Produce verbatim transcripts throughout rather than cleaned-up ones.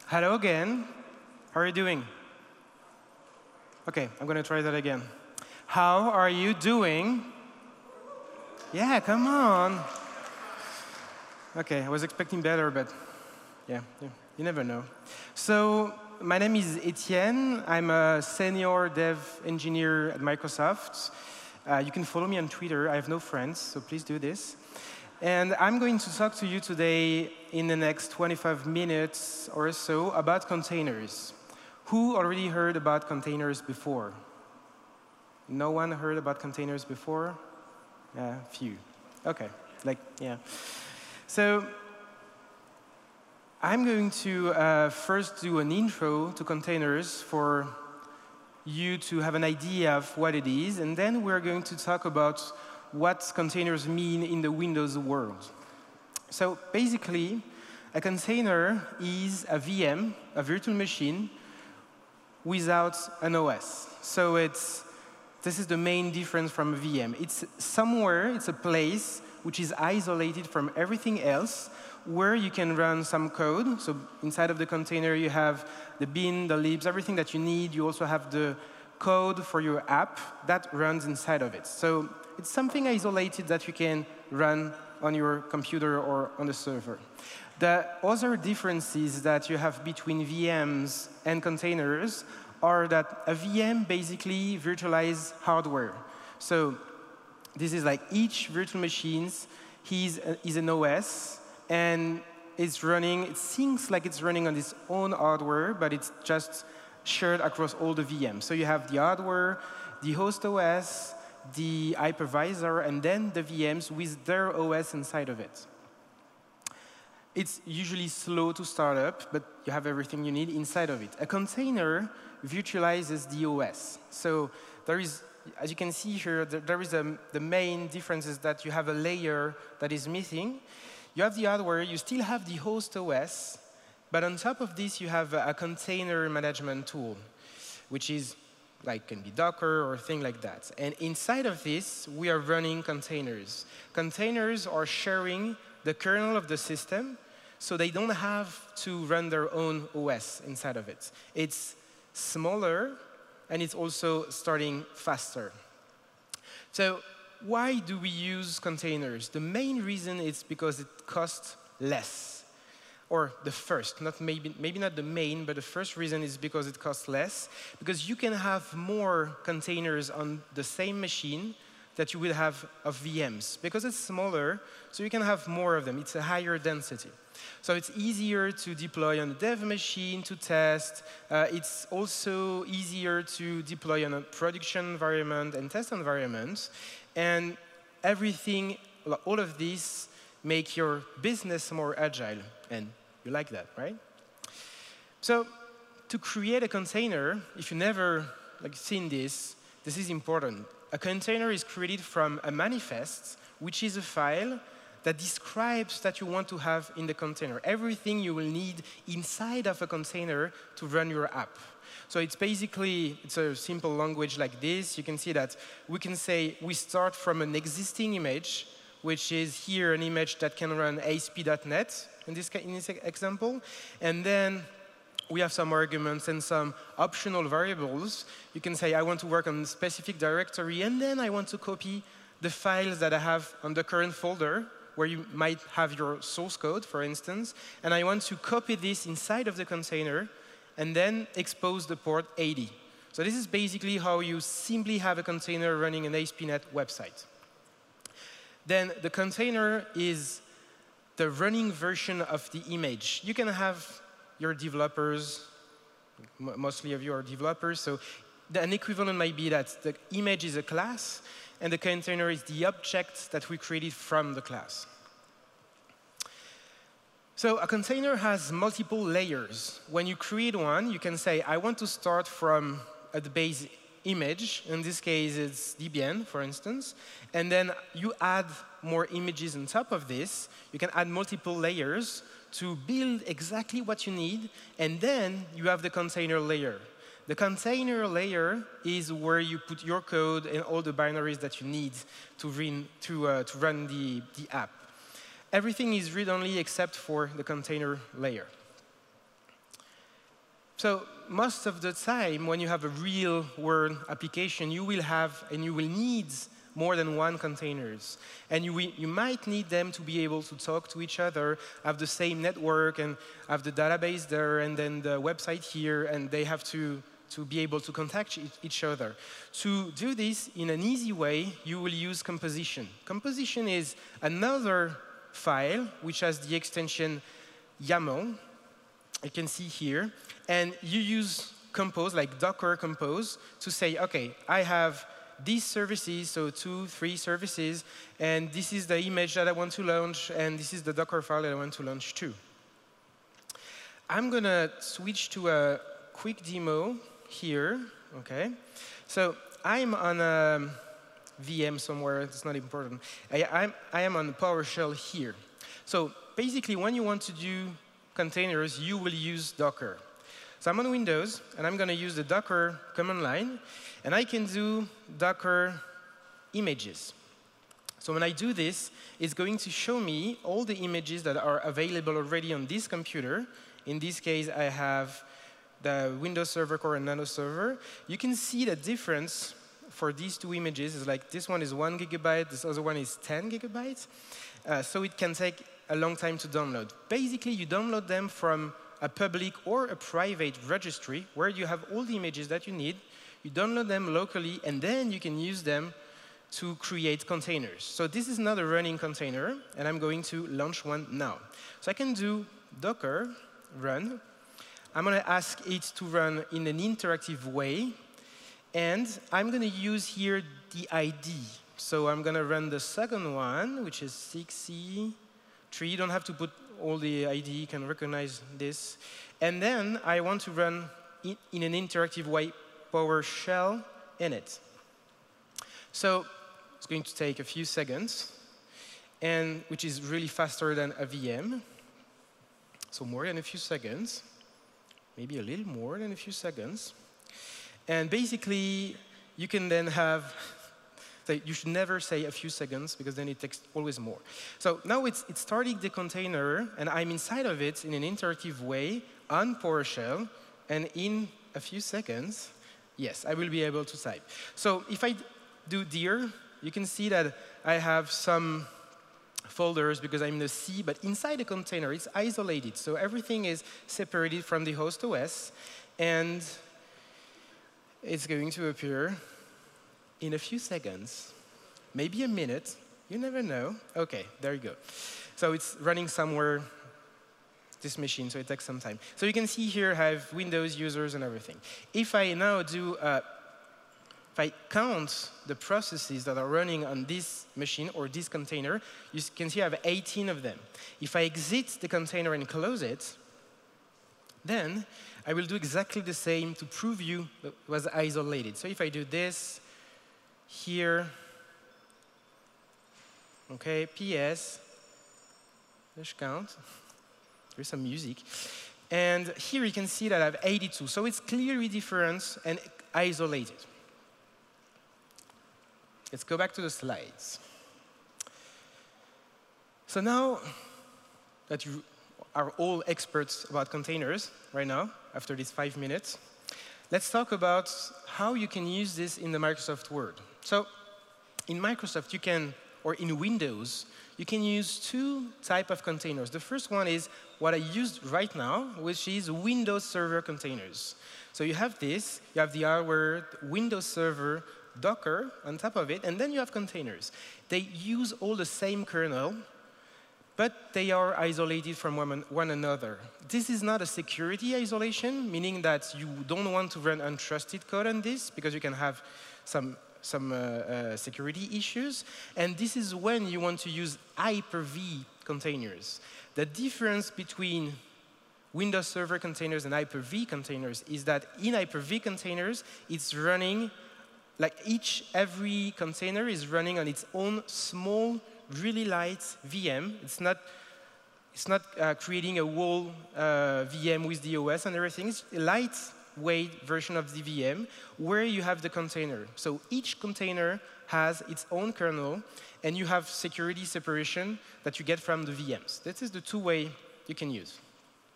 Hello again. How are you doing? OK, I'm going to try that again. How are you doing? Yeah, come on. OK, I was expecting better, but yeah, you never know. So my name is Etienne. I'm a senior dev engineer at Microsoft. Uh, you can follow me on Twitter. I have no friends, so please do this. And I'm going to talk to you today in the next twenty-five minutes or so about containers. Who already heard about containers before? No one heard about containers before? Yeah, few. OK, like, yeah. So I'm going to uh, first do an intro to containers for you to have an idea of what it is. And then we're going to talk about what containers mean in the Windows world. So basically, a container is a V M, a virtual machine, without an O S. So it's, this is the main difference from a V M. It's somewhere, it's a place which is isolated from everything else, where you can run some code. So inside of the container, you have the bin, the libs, everything that you need. You also have the code for your app that runs inside of it. So it's something isolated that you can run on your computer or on the server. The other differences that you have between V Ms and containers are that a V M basically virtualizes hardware. So this is like each virtual machine is, is an O S, and it's running, it seems like it's running on its own hardware, but it's just shared across all the V Ms. So you have the hardware, the host O S, the hypervisor, and then the V Ms with their O S inside of it. It's usually slow to start up, but you have everything you need inside of it. A container virtualizes the O S. So there is, as you can see here, there is a, the main difference is that you have a layer that is missing. You have the hardware, you still have the host O S, but on top of this, you have a, a container management tool, which is like can be Docker or thing like that. And inside of this, we are running containers. Containers are sharing the kernel of the system, so they don't have to run their own O S inside of it. It's smaller, and it's also starting faster. So why do we use containers? The main reason is because it costs less. Or the first, not maybe, maybe not the main, but the first reason is because it costs less. Because you can have more containers on the same machine that you will have of V Ms. Because it's smaller, so you can have more of them. It's a higher density. So it's easier to deploy on a dev machine to test. Uh, it's also easier to deploy on a production environment and test environment. And everything, all of this, make your business more agile. And you like that, right? So to create a container, if you never like seen this, this is important. A container is created from a manifest, which is a file that describes that you want to have in the container. Everything you will need inside of a container to run your app. So it's basically, it's a simple language like this. You can see that we can say we start from an existing image, which is here an image that can run A S P dot net in this, in this example. And then we have some arguments and some optional variables. You can say, I want to work on a specific directory, and then I want to copy the files that I have on the current folder, where you might have your source code, for instance. And I want to copy this inside of the container, and then expose the port eighty. So this is basically how you simply have a container running an A S P dot net website. Then the container is the running version of the image. You can have your developers, mostly of you are developers, so an equivalent might be that the image is a class, and the container is the object that we created from the class. So a container has multiple layers. When you create one, you can say, I want to start from a base image. In this case, it's Debian, for instance. And then you add more images on top of this. You can add multiple layers to build exactly what you need. And then you have the container layer. The container layer is where you put your code and all the binaries that you need to, run, to, uh, to run the, the app. Everything is read-only except for the container layer. So most of the time, when you have a real-world application, you will have and you will need more than one containers. And you, will, you might need them to be able to talk to each other, have the same network, and have the database there, and then the website here, and they have to, to be able to contact each other. To do this in an easy way, you will use composition. Composition is another file which has the extension YAML. You can see here. And you use compose, like Docker compose, to say, OK, I have these services, so two, three services, and this is the image that I want to launch, and this is the Docker file that I want to launch too. I'm going to switch to a quick demo here. OK, so I'm on a V M somewhere. It's not important. I, I'm, I am on PowerShell here. So basically, when you want to do containers, you will use Docker. So I'm on Windows, and I'm going to use the Docker command line. And I can do Docker images. So when I do this, it's going to show me all the images that are available already on this computer. In this case, I have the Windows Server Core and Nano Server. You can see the difference for these two images. It's like this one is one gigabyte, this other one is ten gigabytes. Uh, so it can take a long time to download. Basically, you download them from a public or a private registry where you have all the images that you need. You download them locally, and then you can use them to create containers. So this is not a running container, and I'm going to launch one now. So I can do Docker run. I'm going to ask it to run in an interactive way, and I'm going to use here the I D. So I'm going to run the second one, which is six C three. You don't have to put all the I D. You can recognize this. And then I want to run in, in an interactive way PowerShell init. So it's going to take a few seconds, and which is really faster than a V M. So more than a few seconds, maybe a little more than a few seconds. And basically, you can then have, you should never say a few seconds, because then it takes always more. So now it's, it's starting the container, and I'm inside of it in an interactive way on PowerShell, and in a few seconds, yes, I will be able to type. So if I do dir, you can see that I have some folders because I'm in the C, but inside the container, it's isolated. So everything is separated from the host O S, and it's going to appear in a few seconds, maybe a minute. You never know. OK, there you go. So it's running somewhere, this machine, so it takes some time. So you can see here I have Windows users and everything. If I now do, uh, if I count the processes that are running on this machine or this container, you can see I have eighteen of them. If I exit the container and close it, then I will do exactly the same to prove you that it was isolated. So if I do this here, OK, P S, let's count. There's some music. And here you can see that I have eighty-two. So it's clearly different and isolated. Let's go back to the slides. So now that you are all experts about containers right now, after these five minutes, let's talk about how you can use this in the Microsoft Word. So in Microsoft, you can, or in Windows, you can use two types of containers. The first one is what I used right now, which is Windows Server containers. So you have this, you have the hardware, Windows Server, Docker on top of it, and then you have containers. They use all the same kernel, but they are isolated from one, one another. This is not a security isolation, meaning that you don't want to run untrusted code on this, because you can have some, some uh, uh, security issues. And this is when you want to use Hyper-V containers. The difference between Windows Server containers and Hyper-V containers is that in Hyper-V containers, it's running, like each, every container is running on its own small, really light V M. It's not, it's not uh, creating a whole uh, V M with the O S and everything. It's a lightweight version of the V M where you have the container. So each container has its own kernel, and you have security separation that you get from the V Ms. This is the two way you can use.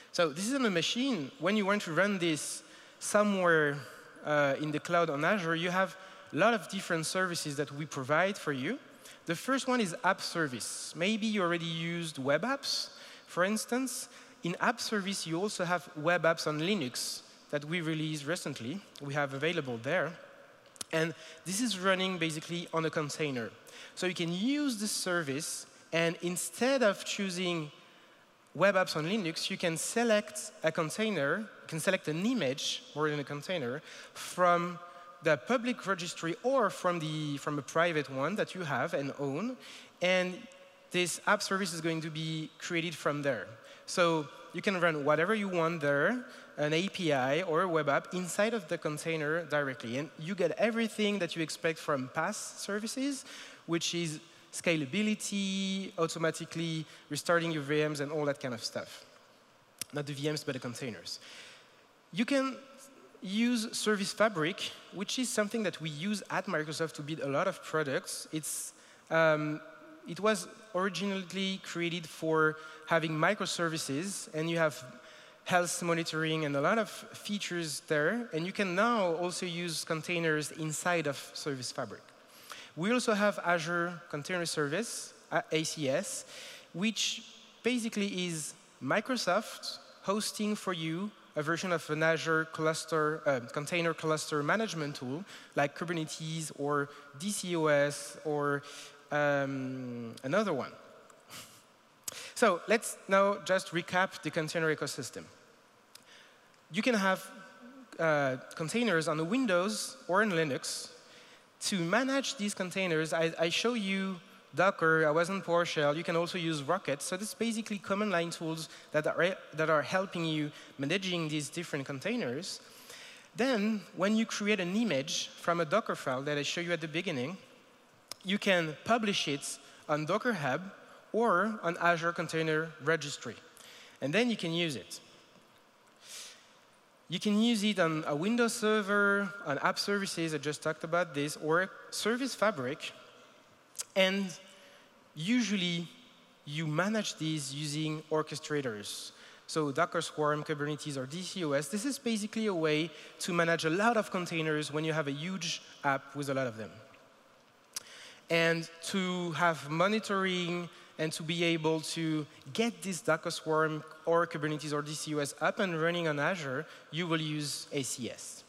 So this is on a machine. When you want to run this somewhere uh, in the cloud on Azure, you have a lot of different services that we provide for you. The first one is App Service. Maybe you already used web apps, for instance. In App Service, you also have web apps on Linux that we released recently. We have available there. And this is running basically on a container. So you can use this service, and instead of choosing web apps on Linux, you can select a container, you can select an image more than a container from the public registry or from, the, from a private one that you have and own. And this app service is going to be created from there. So you can run whatever you want there, an A P I or a web app inside of the container directly. And you get everything that you expect from PaaS services, which is scalability, automatically restarting your V Ms, and all that kind of stuff. Not the V Ms, but the containers. You can use Service Fabric, which is something that we use at Microsoft to build a lot of products. It's, um, it was originally created for having microservices, and you have health monitoring and a lot of features there. And you can now also use containers inside of Service Fabric. We also have Azure Container Service, A C S, which basically is Microsoft hosting for you a version of an Azure cluster, uh, container cluster management tool, like Kubernetes or D C O S or um, another one. So let's now just recap the container ecosystem. You can have uh, containers on the Windows or in Linux. To manage these containers, I, I show you Docker, I was on PowerShell. You can also use Rocket. So this is basically command line tools that are, that are helping you managing these different containers. Then, when you create an image from a Docker file that I showed you at the beginning, you can publish it on Docker Hub or on Azure Container Registry. And then you can use it. You can use it on a Windows server, on app services, I just talked about this, or Service Fabric. And usually, you manage these using orchestrators. So Docker Swarm, Kubernetes, or D C O S, this is basically a way to manage a lot of containers when you have a huge app with a lot of them. And to have monitoring and to be able to get this Docker Swarm or Kubernetes or D C O S up and running on Azure, you will use A C S.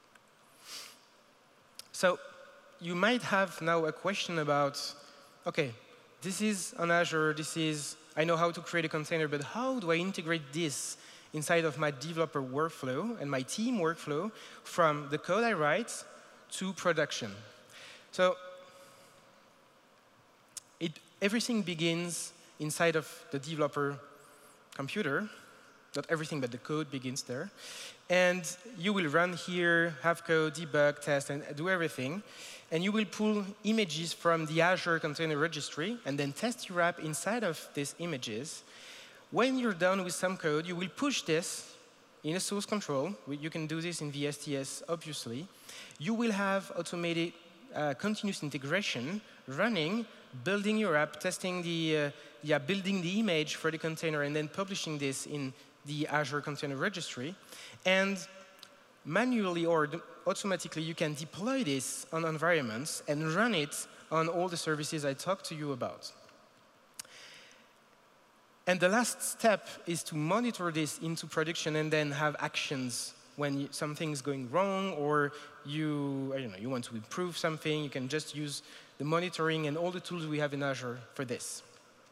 So you might have now a question about, OK, this is on Azure, this is, I know how to create a container, but how do I integrate this inside of my developer workflow and my team workflow from the code I write to production? So it, everything begins inside of the developer computer. Not everything, but the code begins there. And you will run here, have code, debug, test, and do everything. And you will pull images from the Azure Container Registry and then test your app inside of these images. When you're done with some code, you will push this in a source control. You can do this in V S T S, obviously. You will have automated uh, continuous integration running, building your app, testing the, uh, yeah, building the image for the container, and then publishing this in the Azure Container Registry. And manually or automatically, you can deploy this on environments and run it on all the services I talked to you about. And the last step is to monitor this into production and then have actions when something's going wrong or you, I don't know, you want to improve something. You can just use the monitoring and all the tools we have in Azure for this.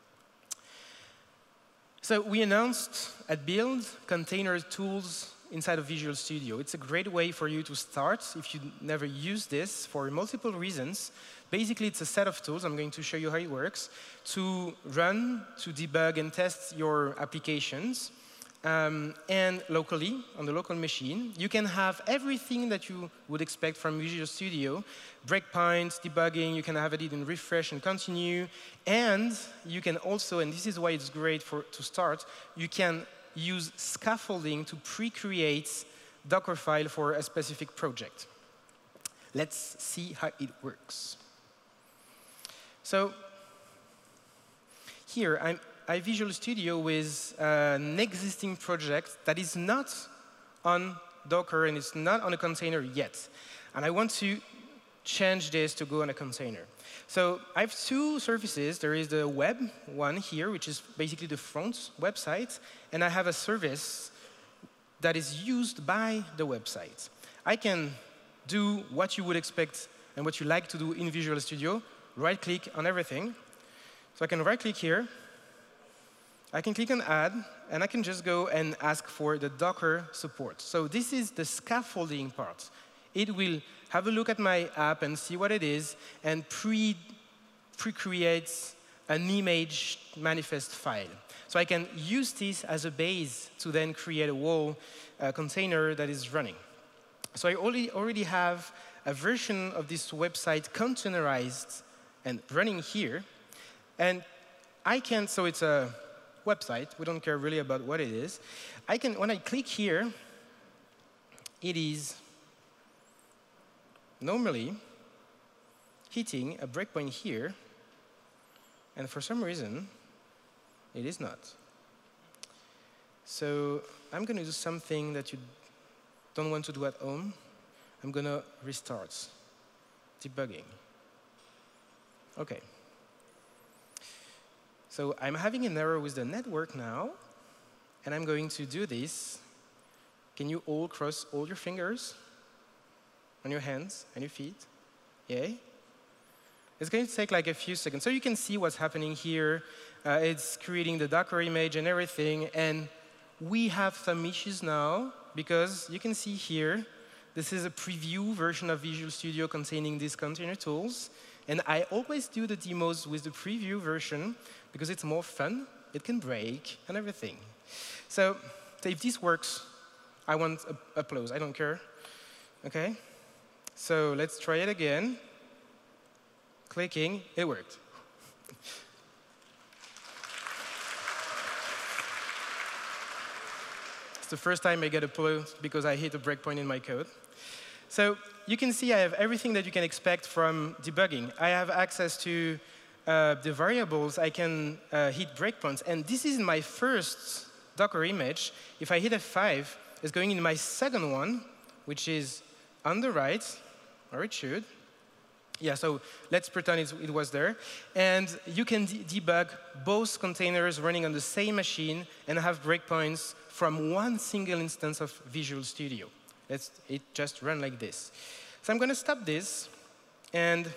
So we announced at Build container tools inside of Visual Studio. It's a great way for you to start if you never used this for multiple reasons. Basically, it's a set of tools. I'm going to show you how it works to run, to debug, and test your applications. Um, and locally, on the local machine, you can have everything that you would expect from Visual Studio. Breakpoints, debugging, you can have it in refresh and continue. And you can also, and this is why it's great for, to start, you can use scaffolding to pre-create Docker file for a specific project. Let's see how it works. So here, I'm iVisual Studio with an existing project that is not on Docker and it's not on a container yet. And I want to change this to go on a container. So I have two services. There is the web one here, which is basically the front website, and I have a service that is used by the website. I can do what you would expect and what you like to do in Visual Studio, right-click on everything. So I can right-click here. I can click on Add, and I can just go and ask for the Docker support. So this is the scaffolding part. It will have a look at my app and see what it is, and pre, pre-creates an image manifest file. So I can use this as a base to then create a whole uh, container that is running. So I already, already have a version of this website containerized and running here. And I can, so it's a website. We don't care really about what it is. I can, when I click here, it is normally hitting a breakpoint here. And for some reason, it is not. So I'm going to do something that you don't want to do at home. I'm going to restart debugging. OK. So I'm having an error with the network now. And I'm going to do this. Can you all cross all your fingers on your hands and your feet? Yay? It's going to take like a few seconds. So you can see what's happening here. Uh, it's creating the Docker image and everything. And we have some issues now, because you can see here, this is a preview version of Visual Studio containing these container tools. And I always do the demos with the preview version, because it's more fun. It can break and everything. So, so if this works, I want applause. I don't care. OK? So let's try it again. Clicking. It worked. It's the first time I get applause because I hit a breakpoint in my code. So you can see I have everything that you can expect from debugging. I have access to uh, the variables. I can uh, hit breakpoints. And this is my first Docker image. If I hit F five, it's going in my second one, which is on the right, or it should. Yeah, so let's pretend it, it was there. And you can de debug both containers running on the same machine and have breakpoints from one single instance of Visual Studio. Let's, it just run like this. So I'm going to stop this. And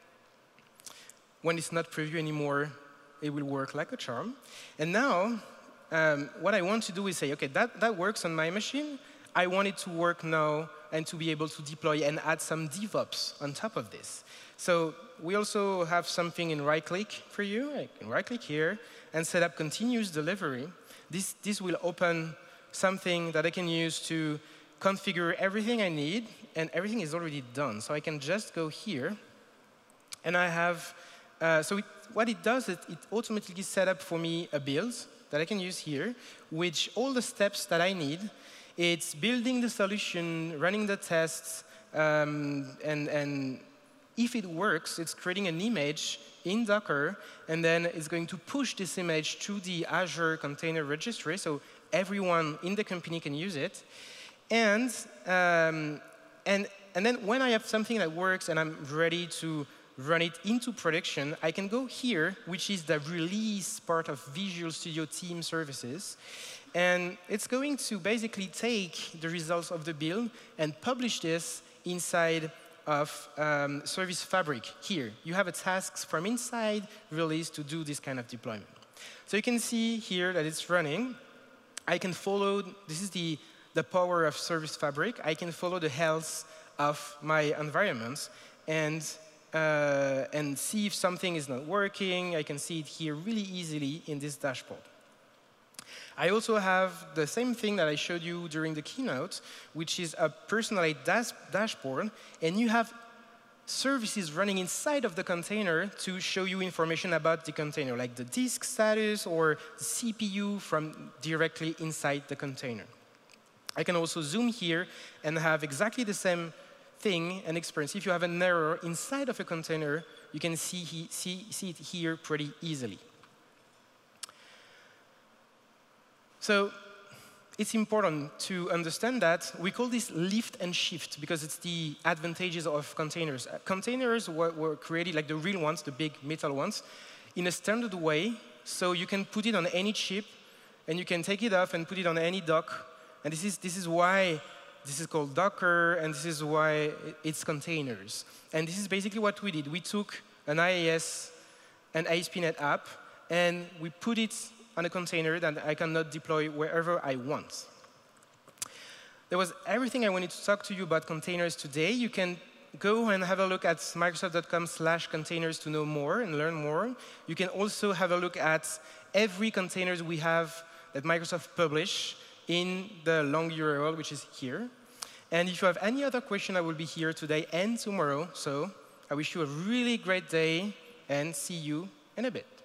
when it's not preview anymore, it will work like a charm. And now, um, what I want to do is say, OK, that, that works on my machine. I want it to work now and to be able to deploy and add some DevOps on top of this. So we also have something in right-click for you. I can right-click here and set up continuous delivery. This, this will open something that I can use to configure everything I need, and everything is already done. So I can just go here, and I have, uh, so it, what it does is it automatically set up for me a build that I can use here, which all the steps that I need. It's building the solution, running the tests, um, and, and if it works, it's creating an image in Docker, and then it's going to push this image to the Azure Container Registry, so everyone in the company can use it. And, um, and, and then when I have something that works and I'm ready to run it into production, I can go here, which is the release part of Visual Studio Team Services. And it's going to basically take the results of the build and publish this inside of um, Service Fabric here. You have a tasks from inside release to do this kind of deployment. So you can see here that it's running. I can follow, this is the, the power of Service Fabric. I can follow the health of my environments and, uh, and see if something is not working. I can see it here really easily in this dashboard. I also have the same thing that I showed you during the keynote, which is a personalized dash dashboard. And you have services running inside of the container to show you information about the container, like the disk status or the C P U from directly inside the container. I can also zoom here and have exactly the same thing and experience. If you have an error inside of a container, you can see, he, see, see it here pretty easily. So it's important to understand that we call this lift and shift because it's the advantages of containers. Uh, containers were, were created, like the real ones, the big metal ones, in a standard way, so you can put it on any chip, and you can take it off and put it on any dock. And this is, this is why this is called Docker, and this is why it's containers. And this is basically what we did. We took an I A S and A S P dot NET app, and we put it on a container that I cannot deploy wherever I want. That was everything I wanted to talk to you about containers today. You can go and have a look at microsoft dot com slash containers to know more and learn more. You can also have a look at every containers we have that Microsoft publish in the long U R L, which is here. And if you have any other question, I will be here today and tomorrow. So I wish you a really great day, and see you in a bit.